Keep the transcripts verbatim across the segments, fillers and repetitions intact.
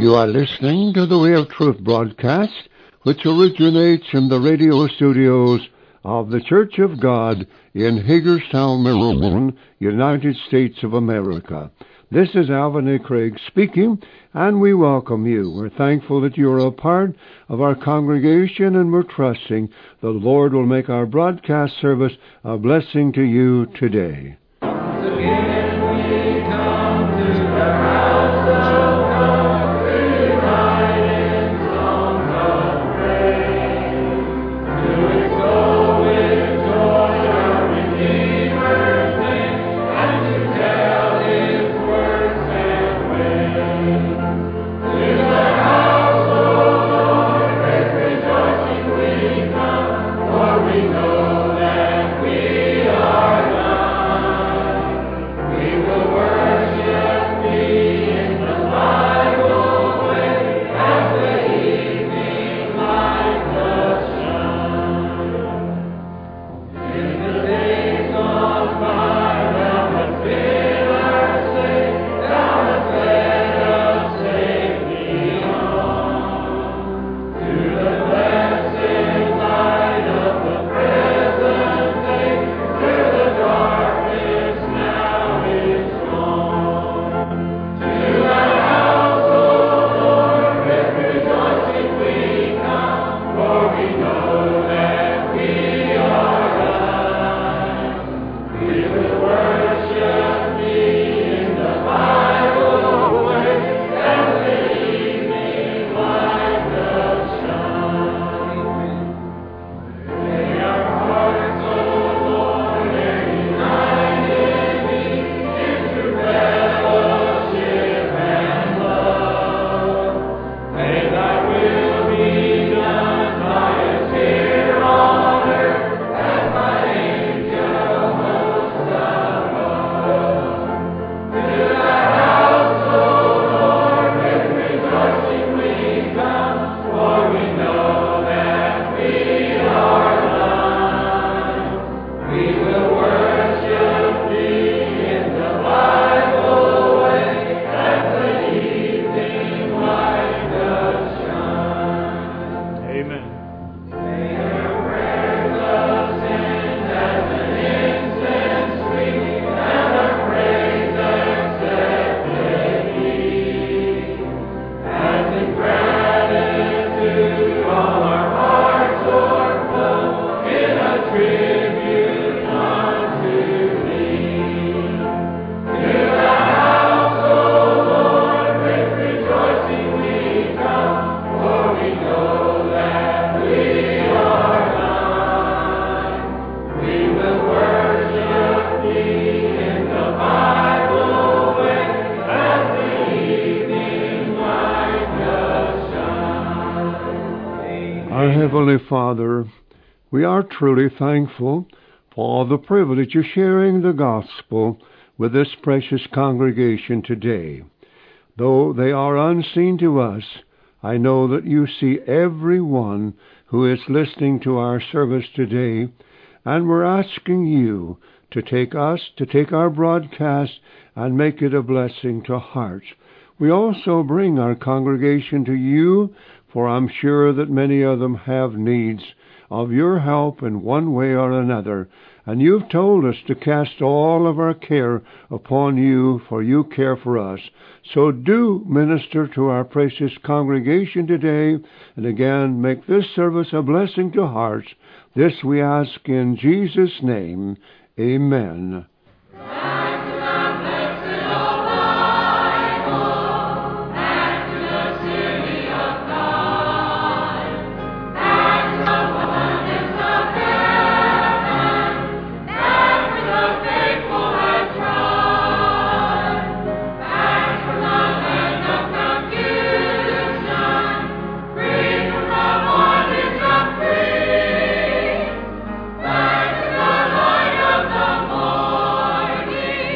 You are listening to the Way of Truth broadcast, which originates in the radio studios of the Church of God in Hagerstown, Maryland, United States of America. This is Alvin A. Craig speaking, and we welcome you. We're thankful that you're a part of our congregation, and we're trusting the Lord will make our broadcast service a blessing to you today. Again we come to the house of God, reciting songs of praise, to extol with joy our Redeemer's name, and to tell His works and ways. To the house, O Lord, with rejoicing we come, for we know that we are thine. We will worship Thee in the Bible way, as the evening light does shine. In the days gone by, Thou hast been our slave, Thou hast led us safely on to the blessed light of the present day, where the darkness now is gone. To Thy house, O Lord, with rejoicing we come, for we know that we are thine. We will worship Thee in the Bible way, as the evening light does shine. May our hearts, O Lord, be united in Thee, into fellowship and love. May Thy will be done by us here on earth, as by angel hosts above. To Thy house, O Lord, with rejoicing we come, for we know that we are thine. We will worship Thee in the Bible way, as the evening light does shine. Amen. May our prayers ascend as an incense sweet, and our praise accepted be. As in gratitude all our hearts o'erflow, in a tribute unto Thee. To Thy house, O Lord, with rejoicing we come, for we know that we are thine. We will worship Thee in the Bible way, as the evening light does shine. Our Heavenly Father, we are truly thankful for the privilege of sharing the gospel with this precious congregation today. Though they are unseen to us, I know that you see every one who is listening to our service today, and we're asking you to take us, to take our broadcast, and make it a blessing to hearts. We also bring our congregation to you, for I'm sure that many of them have needs of your help in one way or another. And you've told us to cast all of our care upon you, for you care for us. So do minister to our precious congregation today, and again make this service a blessing to hearts. This we ask in Jesus' name. Amen. Back to the light of the morning.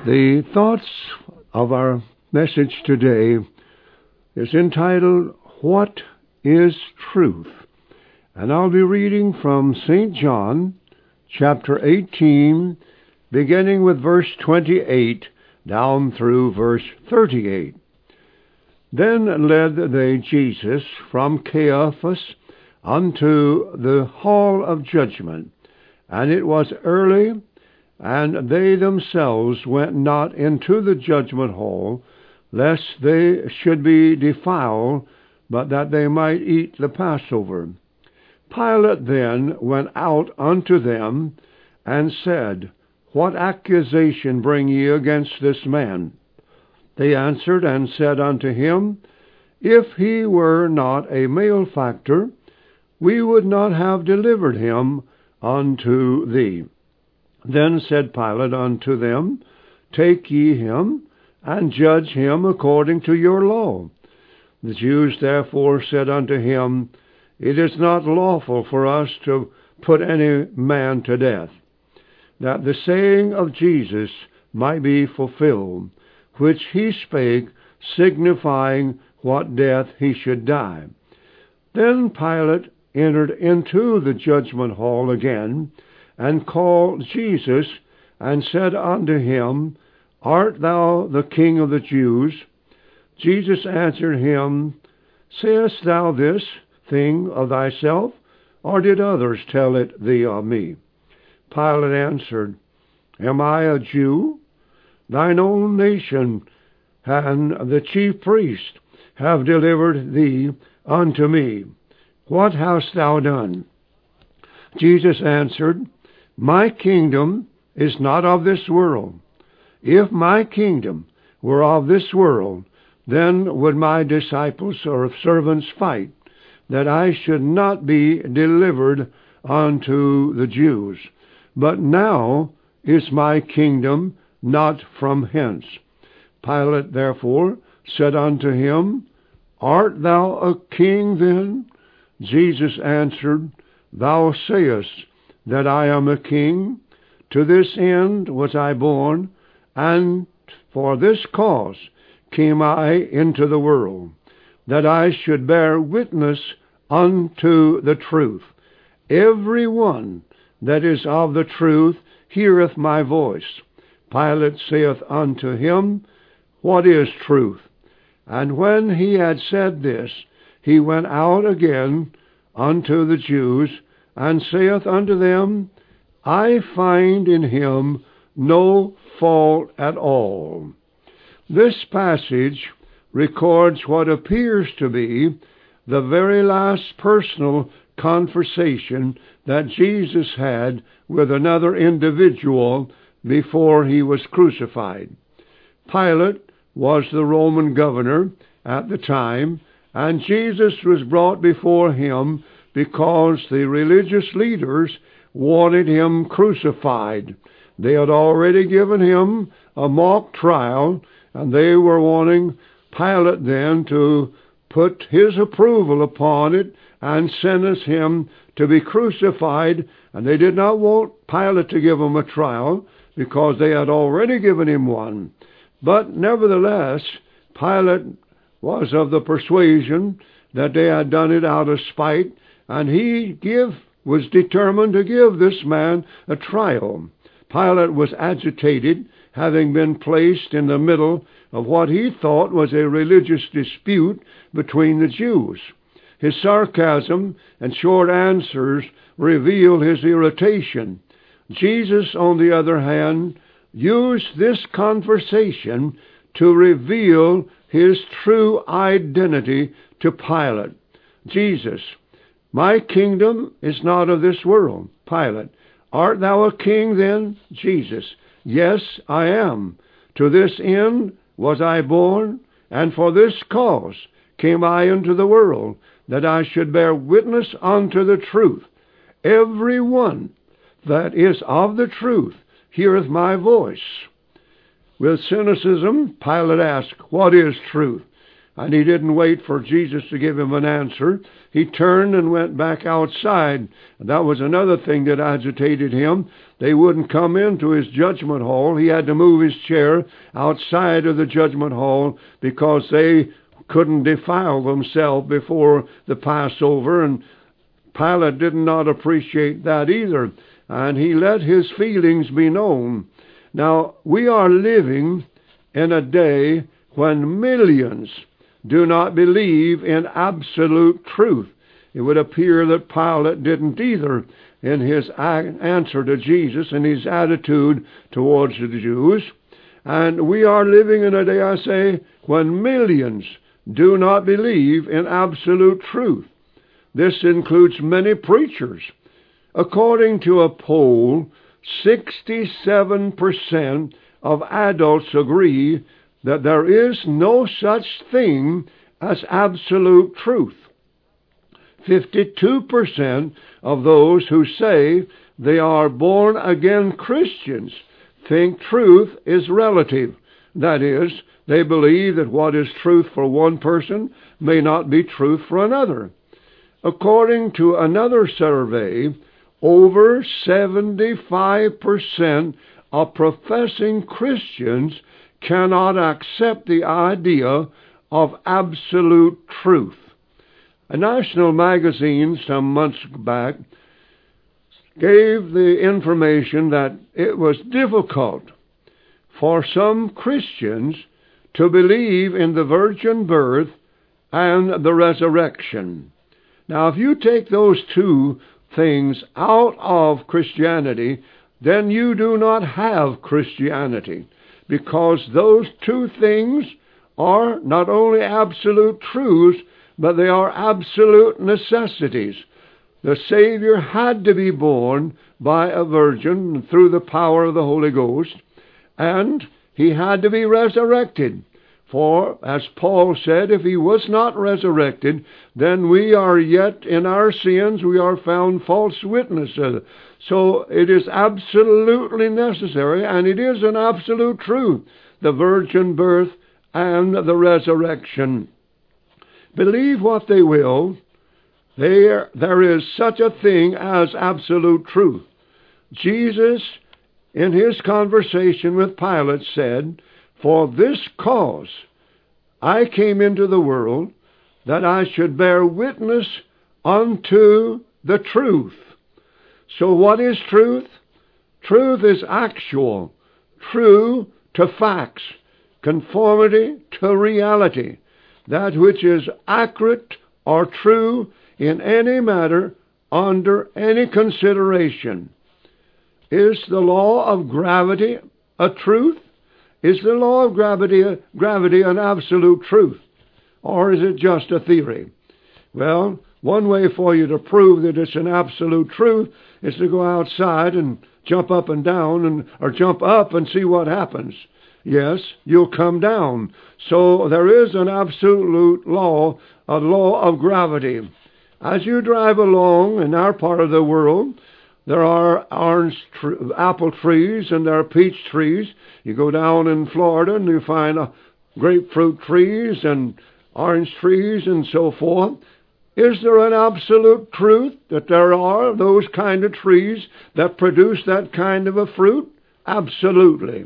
The thoughts of our message today is entitled, What is Truth? And I'll be reading from Saint John, chapter eighteen, beginning with verse twenty-eight, down through verse thirty-eight. Then led they Jesus from Caiaphas unto the hall of judgment, and it was early, and they themselves went not into the judgment hall, lest they should be defiled, but that they might eat the Passover. Pilate then went out unto them, and said, What accusation bring ye against this man? They answered and said unto him, If he were not a malefactor, we would not have delivered him unto thee. Then said Pilate unto them, Take ye him, and judge him according to your law. The Jews therefore said unto him, It is not lawful for us to put any man to death, that the saying of Jesus might be fulfilled, which he spake, signifying what death he should die. Then Pilate entered into the judgment hall again, and called Jesus, and said unto him, Art thou the King of the Jews? Jesus answered him, Sayest thou this thing of thyself, or did others tell it thee of me? Pilate answered, Am I a Jew? Thine own nation and the chief priests have delivered thee unto me. What hast thou done? Jesus answered, My kingdom is not of this world. If my kingdom were of this world, then would my disciples or servants fight, that I should not be delivered unto the Jews. But now is my kingdom not from hence. Pilate therefore said unto him, Art thou a king then? Jesus answered, Thou sayest that I am a king. To this end was I born, and for this cause came I into the world, that I should bear witness unto the truth. Every one that is of the truth heareth my voice. Pilate saith unto him, What is truth? And when he had said this, he went out again unto the Jews, and saith unto them, I find in him no fault at all. This passage records what appears to be the very last personal conversation that Jesus had with another individual before he was crucified. Pilate was the Roman governor at the time, and Jesus was brought before him because the religious leaders wanted him crucified. They had already given him a mock trial, and they were wanting Pilate then to put his approval upon it and sentence him to be crucified. And they did not want Pilate to give him a trial because they had already given him one. But nevertheless, Pilate was of the persuasion that they had done it out of spite, and he give, was determined to give this man a trial. Pilate was agitated, having been placed in the middle of what he thought was a religious dispute between the Jews. His sarcasm and short answers reveal his irritation. Jesus, on the other hand, used this conversation to reveal his true identity to Pilate. Jesus, My kingdom is not of this world. Pilate, Art thou a king then? Jesus, Yes, I am. To this end was I born, and for this cause came I into the world, that I should bear witness unto the truth. Every one that is of the truth heareth my voice. With cynicism, Pilate asked, What is truth? And he didn't wait for Jesus to give him an answer. He turned and went back outside. And that was another thing that agitated him. They wouldn't come into his judgment hall. He had to move his chair outside of the judgment hall because they couldn't defile themselves before the Passover. And Pilate did not appreciate that either. And he let his feelings be known. Now, we are living in a day when millions do not believe in absolute truth. It would appear that Pilate didn't either in his answer to Jesus and his attitude towards the Jews. And we are living in a day, I say, when millions do not believe in absolute truth. This includes many preachers. According to a poll, sixty-seven percent of adults agree that there is no such thing as absolute truth. fifty-two percent of those who say they are born-again Christians think truth is relative. That is, they believe that what is truth for one person may not be truth for another. According to another survey, over seventy-five percent of professing Christians cannot accept the idea of absolute truth. A national magazine some months back gave the information that it was difficult for some Christians to believe in the virgin birth and the resurrection. Now, if you take those two things out of Christianity, then you do not have Christianity, because those two things are not only absolute truths, but they are absolute necessities. The Savior had to be born by a virgin through the power of the Holy Ghost, and he had to be resurrected. For, as Paul said, if he was not resurrected, then we are yet in our sins, we are found false witnesses. So it is absolutely necessary, and it is an absolute truth, the virgin birth and the resurrection. Believe what they will, there, there is such a thing as absolute truth. Jesus, in his conversation with Pilate, said, "For this cause I came into the world, that I should bear witness unto the truth." So what is truth? Truth is actual, true to facts, conformity to reality, that which is accurate or true in any matter under any consideration. Is the law of gravity a truth? Is the law of gravity, gravity an absolute truth? Or is it just a theory? Well, one way for you to prove that it's an absolute truth is to go outside and jump up and down, and or jump up and see what happens. Yes, you'll come down. So there is an absolute law, a law of gravity. As you drive along in our part of the world, there are orange tr- apple trees and there are peach trees. You go down in Florida and you find uh, grapefruit trees and orange trees and so forth. Is there an absolute truth that there are those kind of trees that produce that kind of a fruit? Absolutely.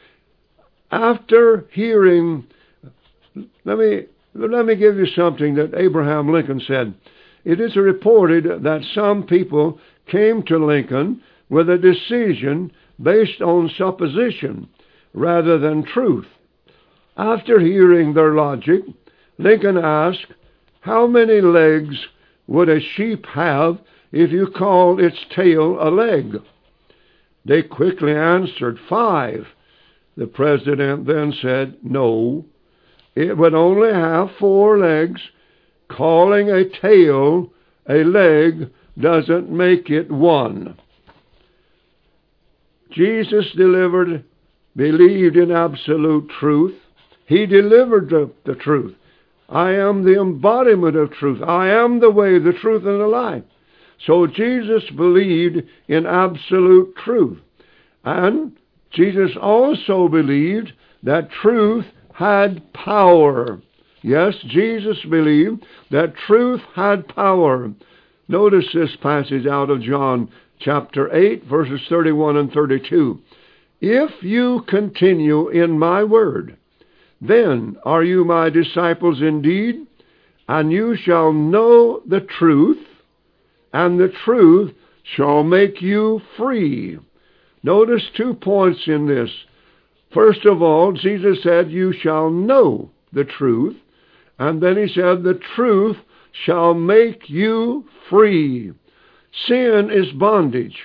After hearing, let me let me give you something that Abraham Lincoln said. It is reported that some people came to Lincoln with a decision based on supposition rather than truth. After hearing their logic, Lincoln asked, "How many legs would a sheep have if you called its tail a leg?" They quickly answered, "Five." The president then said, "No, it would only have four legs. Calling a tail a leg doesn't make it one." Jesus delivered, believed in absolute truth. He delivered the, the truth. I am the embodiment of truth. I am the way, the truth, and the life. So Jesus believed in absolute truth. And Jesus also believed that truth had power. Yes, Jesus believed that truth had power. Notice this passage out of John chapter eight, verses thirty-one and thirty-two. If you continue in my word, then are you my disciples indeed, and you shall know the truth, and the truth shall make you free. Notice two points in this. First of all, Jesus said, you shall know the truth, and then he said, the truth shall make you free. Sin is bondage.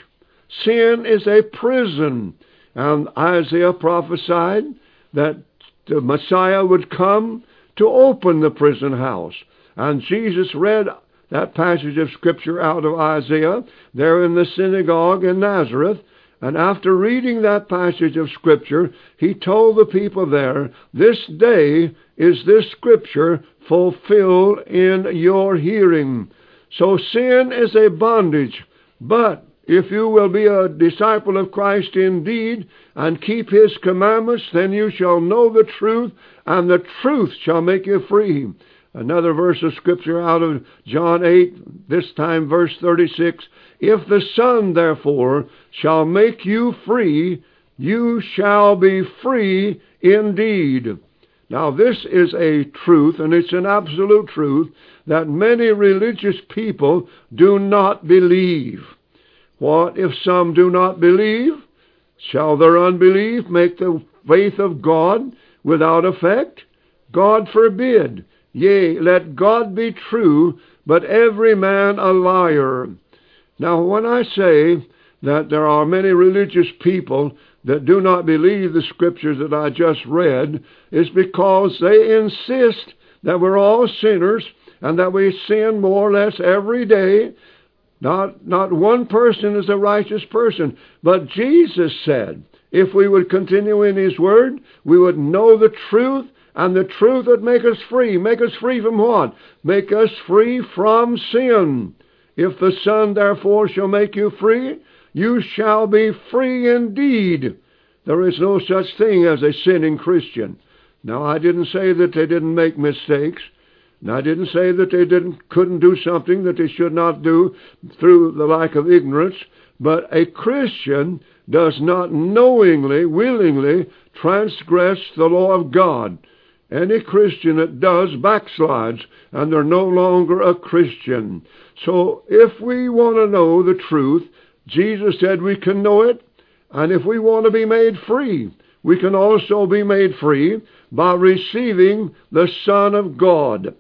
Sin is a prison. And Isaiah prophesied that the Messiah would come to open the prison house. And Jesus read that passage of Scripture out of Isaiah there in the synagogue in Nazareth. And after reading that passage of Scripture, he told the people there, this day is this Scripture fulfilled in your hearing. So sin is a bondage, but if you will be a disciple of Christ indeed and keep his commandments, then you shall know the truth, and the truth shall make you free. Another verse of Scripture out of John eight, this time verse thirty-six. If the Son, therefore, shall make you free, you shall be free indeed. Now this is a truth, and it's an absolute truth, that many religious people do not believe. What if some do not believe? Shall their unbelief make the faith of God without effect? God forbid. Yea, let God be true, but every man a liar. Now, when I say that there are many religious people that do not believe the Scriptures that I just read, is because they insist that we're all sinners and that we sin more or less every day. Not, not one person is a righteous person. But Jesus said, if we would continue in his word, we would know the truth, and the truth would make us free. Make us free from what? Make us free from sin. If the Son, therefore, shall make you free, you shall be free indeed. There is no such thing as a sinning Christian. Now, I didn't say that they didn't make mistakes. And I didn't say that they didn't couldn't do something that they should not do through the lack of ignorance. But a Christian does not knowingly, willingly transgress the law of God. Any Christian that does backslides, and they're no longer a Christian. So if we want to know the truth, Jesus said we can know it. And if we want to be made free, we can also be made free by receiving the Son of God.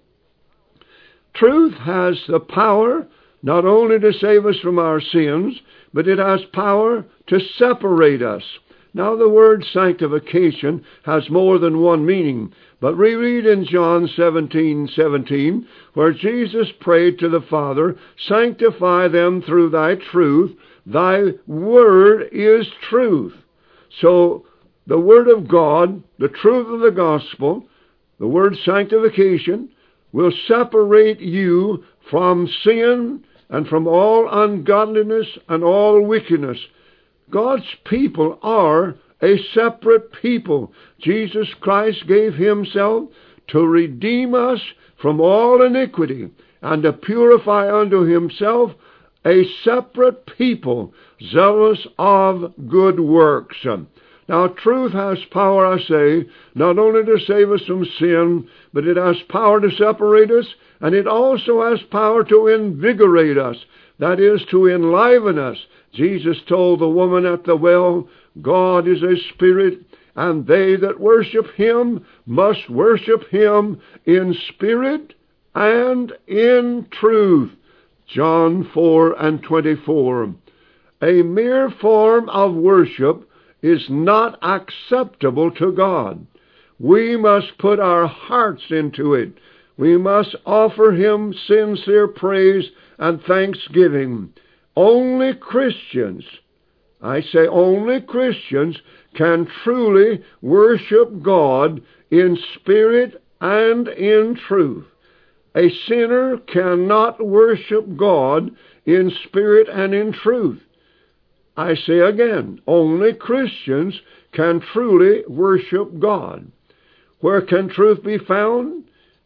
Truth has the power not only to save us from our sins, but it has power to separate us. Now, the word sanctification has more than one meaning, but we read in John seventeen seventeen, where Jesus prayed to the Father, sanctify them through thy truth. Thy word is truth. So, the word of God, the truth of the gospel, the word sanctification, will separate you from sin and from all ungodliness and all wickedness. God's people are a separate people. Jesus Christ gave himself to redeem us from all iniquity and to purify unto himself a separate people, zealous of good works. Now, truth has power, I say, not only to save us from sin, but it has power to separate us, and it also has power to invigorate us, that is, to enliven us. Jesus told the woman at the well, God is a spirit, and they that worship him must worship him in spirit and in truth. John four and twenty-four. A mere form of worship is not acceptable to God. We must put our hearts into it. We must offer him sincere praise and thanksgiving. Only Christians, I say only Christians, can truly worship God in spirit and in truth. A sinner cannot worship God in spirit and in truth. I say again, only Christians can truly worship God. Where can truth be found?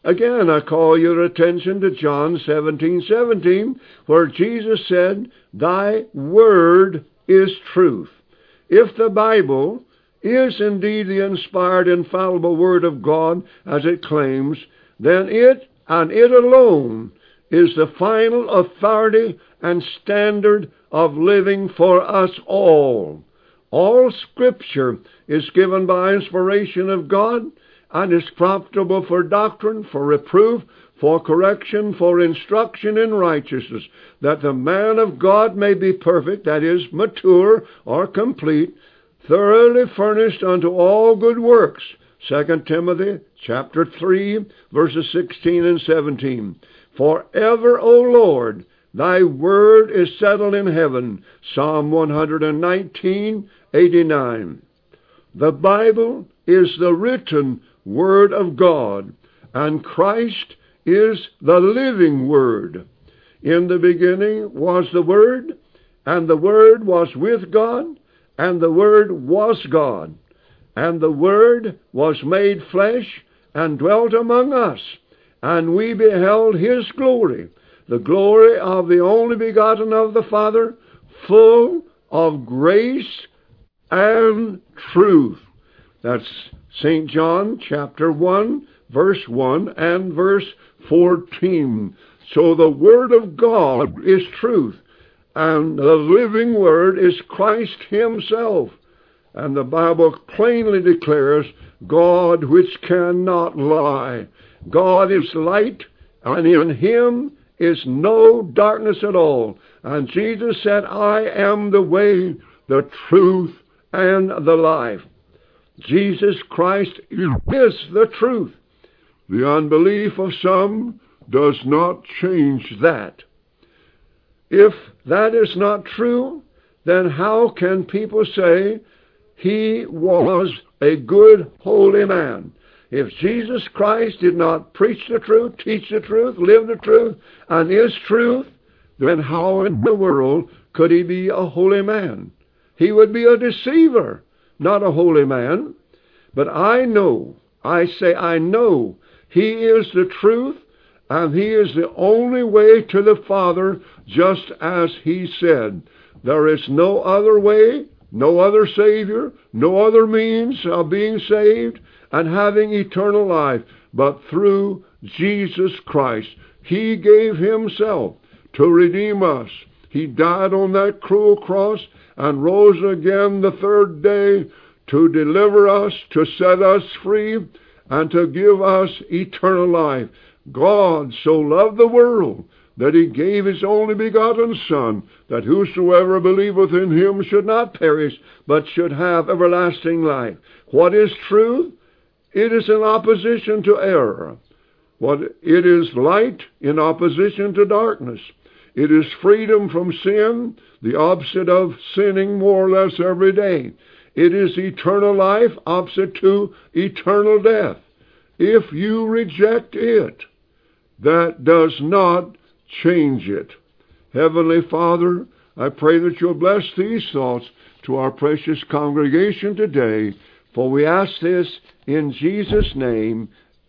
Again, I call your attention to John seventeen seventeen, where Jesus said, "Thy word is truth." If the Bible is indeed the inspired, infallible Word of God, as it claims, then it, and it alone, is the final authority and standard of living for us all. All Scripture is given by inspiration of God, and is profitable for doctrine, for reproof, for correction, for instruction in righteousness, that the man of God may be perfect, that is, mature or complete, thoroughly furnished unto all good works. Second Timothy chapter three, verses sixteen and seventeen. Forever, O Lord, thy word is settled in heaven. Psalm one nineteen, eighty-nine. The Bible is the written Word of God, and Christ is the living Word. In the beginning was the Word, and the Word was with God, and the Word was God. And the Word was made flesh, and dwelt among us, and we beheld his glory, the glory of the only begotten of the Father, full of grace and truth. That's Saint John chapter one, verse one and verse fourteen. So the Word of God is truth, and the living Word is Christ himself. And the Bible plainly declares God which cannot lie. God is light, and in him is no darkness at all. And Jesus said, I am the way, the truth, and the life. Jesus Christ is the truth. The unbelief of some does not change that. If that is not true, then how can people say he was a good, holy man? If Jesus Christ did not preach the truth, teach the truth, live the truth, and is truth, then how in the world could he be a holy man? He would be a deceiver, not a holy man. But I know, I say I know, he is the truth, and he is the only way to the Father, just as he said. There is no other way, no other Savior, no other means of being saved and having eternal life, but through Jesus Christ. He gave himself to redeem us. He died on that cruel cross and rose again the third day to deliver us, to set us free, and to give us eternal life. God so loved the world that he gave his only begotten Son, that whosoever believeth in him should not perish, but should have everlasting life. What is truth? It is in opposition to error. What it is light in opposition to darkness. It is freedom from sin, the opposite of sinning more or less every day. It is eternal life, opposite to eternal death. If you reject it, that does not change it. Heavenly Father, I pray that you'll bless these thoughts to our precious congregation today, for we ask this in Jesus' name.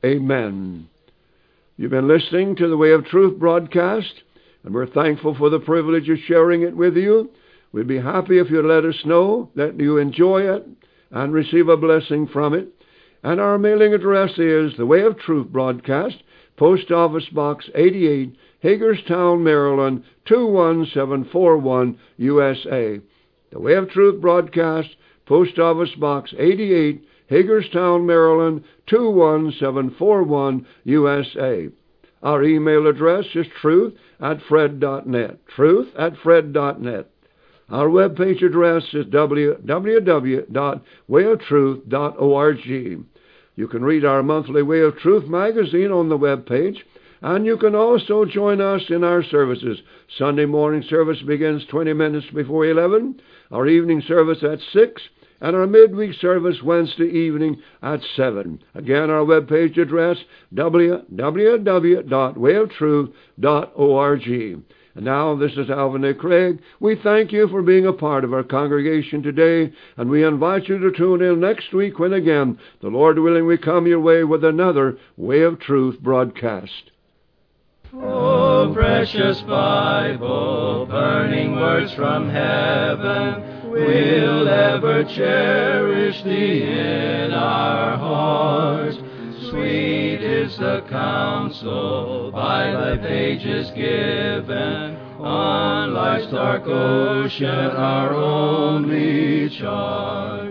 Amen. You've been listening to the Way of Truth broadcast, and we're thankful for the privilege of sharing it with you. We'd be happy if you'd let us know that you enjoy it and receive a blessing from it. And our mailing address is The Way of Truth Broadcast, Post Office Box eighty-eight, Hagerstown, Maryland, two one seven four one, U S A. The Way of Truth Broadcast, Post Office Box eighty-eight, Hagerstown, Maryland, two one seven four one, U S A. Our email address is truth at fred dot net, truth at fred dot net. Our webpage address is w w w dot way of truth dot org. You can read our monthly Way of Truth magazine on the webpage, and you can also join us in our services. Sunday morning service begins twenty minutes before eleven, our evening service at six, and our midweek service Wednesday evening at seven. Again, our webpage address, w w w dot way of truth dot org. And now, this is Alvin A. Craig. We thank you for being a part of our congregation today, and we invite you to tune in next week when again, the Lord willing, we come your way with another Way of Truth broadcast. Oh, precious Bible, burning words from heaven, we'll ever cherish thee in our hearts. Sweet is the counsel by thy pages given, on life's dark ocean our only chart.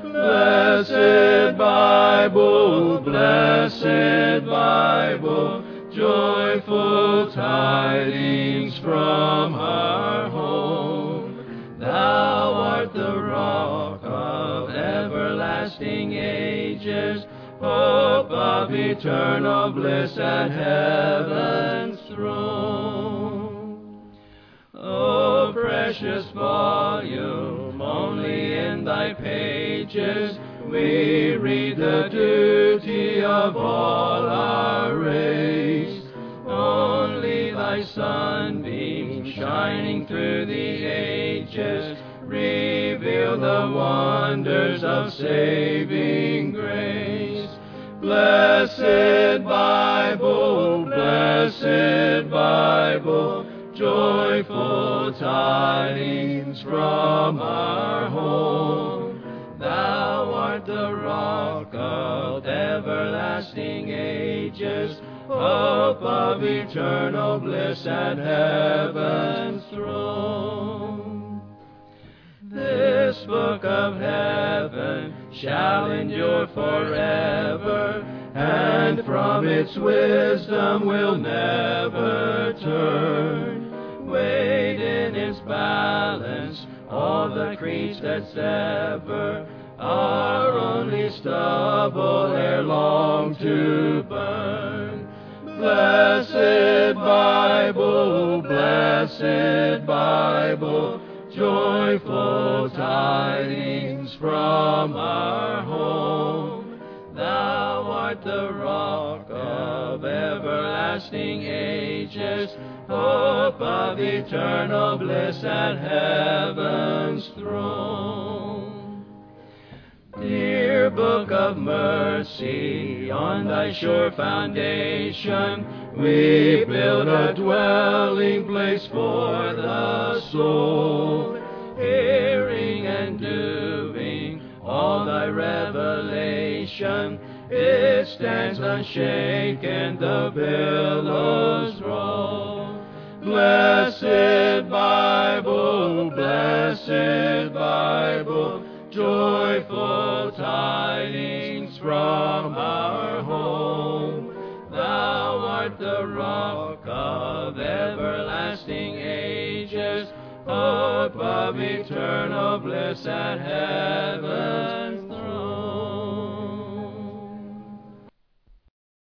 Blessed Bible, blessed Bible, joyful tidings from our home. Thou art the rock of everlasting ages, hope of eternal bliss at heaven's throne. O precious volume, only in thy pages we read the duty of all our race. Only thy sunbeams shining through the ages reveal the wonders of saving grace. Blessed Bible, blessed Bible, joyful tidings from our home. Thou art the rock of everlasting ages, hope of eternal bliss at heaven's throne. This book of heaven shall endure forever, and from its wisdom will never turn. Weighed in its balance all the creeds that sever are only stubble ere long to burn. Blessed Bible, blessed Bible, joyful tidings from our home. Thou art the rock of everlasting ages, hope of eternal bliss at heaven's throne. Dear Book of Mercy, on thy sure foundation we build a dwelling place for the soul, hearing and doing all thy revelation. It stands unshaken, the billows roll. Blessed Bible, blessed Bible, joyful tidings from our home. Thou art the rock of everlasting ages, hope of eternal bliss at heaven.